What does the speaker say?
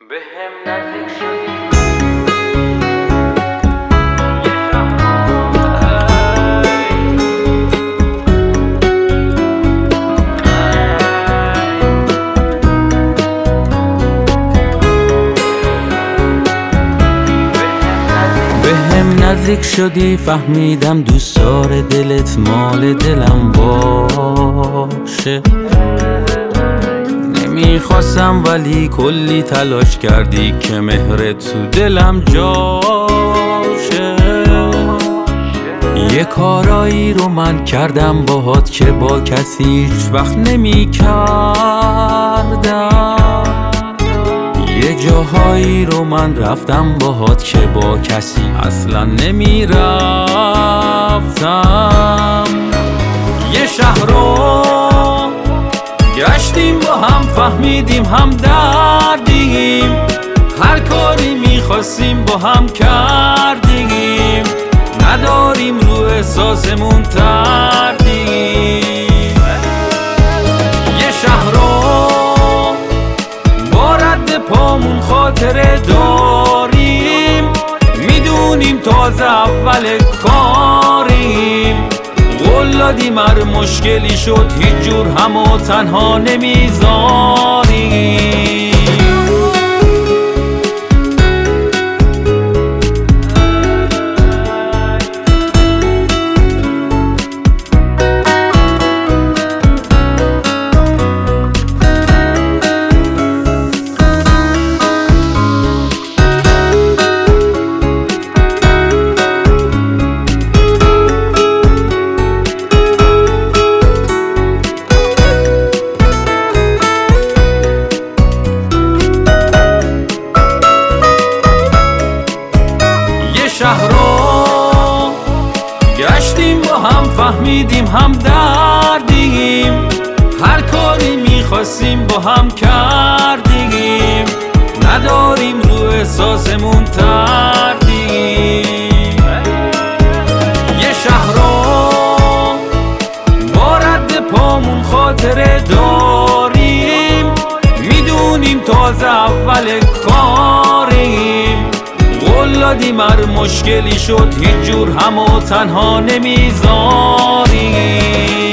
بهم نزدیک شدی بهم نزدیک شدی فهمیدم دوست داره دلت مال دلم باشه. نمیخواستم ولی کلی تلاش کردی که مهرت تو دلم جاشه. یه کارایی رو من کردم باهات که با کسی هیچ وقت نمی کردم. یه جاهایی رو من رفتم باهات که با کسی اصلا نمی رفتم. یه شهر رو گشتیم با هم فهمیدیم هم دردیم. هر کاری میخواستیم با هم کردیم. نداریم رو احساسمون تردیم. یه شهر رو با رد پامون خاطره داریم. میدونیم تازه اول کاریم. قول دادیم هر مشکلی شد هیچ جور همو تنها نمیذاریم. شهر رو گشتیم با هم فهمیدیم هم دردیم. هر کاری میخواستیم با هم کردیم. نداریم رو احساسمون تردیم. یه شهر رو با رد پامون خاطره داریم. میدونیم تازه اول کاریم. قول دادیم هر مشکلی شد هیچ جور همو تنها نمیذاریم.